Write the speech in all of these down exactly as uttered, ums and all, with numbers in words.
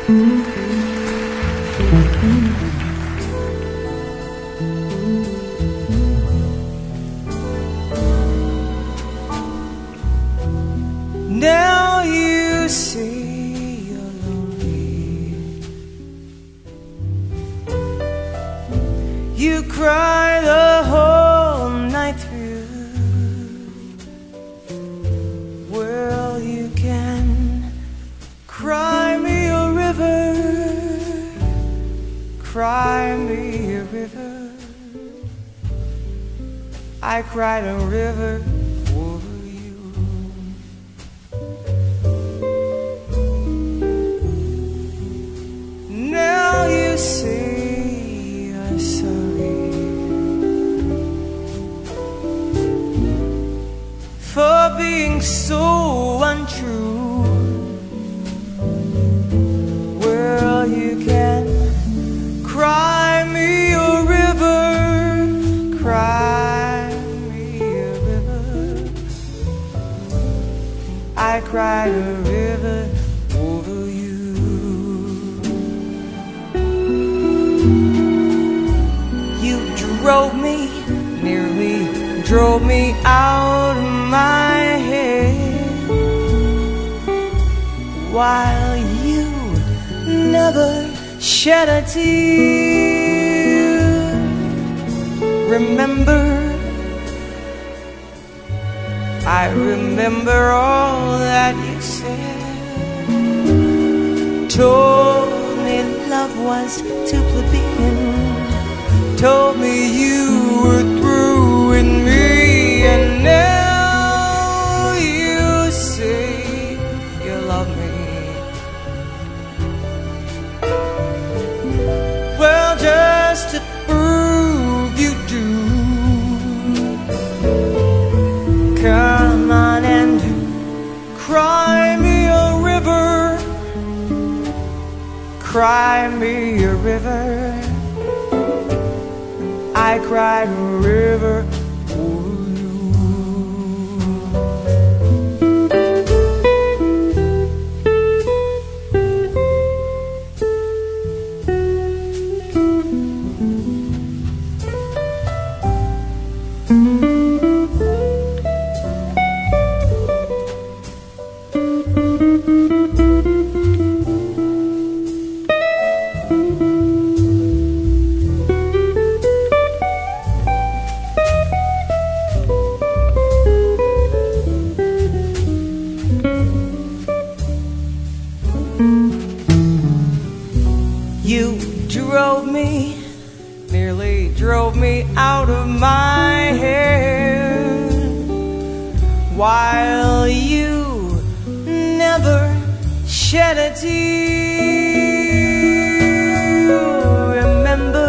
Now you see you're lonely. You cry the whole night through. Well, you can cry me a river, cry me a river. I cried a river for you. Now you say you're sorry for being so untrue. Well, you can cry me a river, cry me a river. I cried a river over you. You drove me, nearly drove me out of my head, while you never shed a tear. Remember, I remember all that you said. Told me love was too plebeian, told me you were through with me, and now you say you love me. Well, just to prove you do, come on and cry me a river, cry me a river. I cried a river for you. You drove me, nearly drove me out of my head, while you never shed a tear. Remember,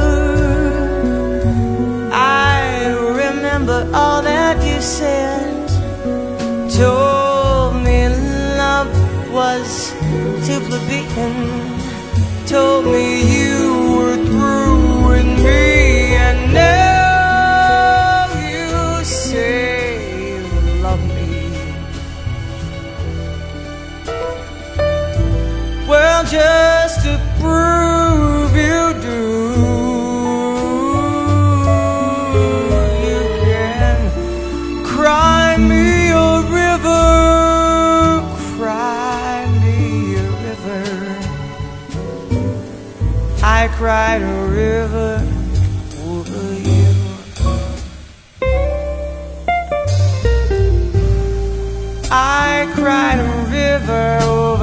I remember all that you said. Told me love was too plebeian, told me you were through with me, and now you say you love me. Well, just to prove you do, you can cry me a river, cry me a river. I cried a river over you. I cried a river over you.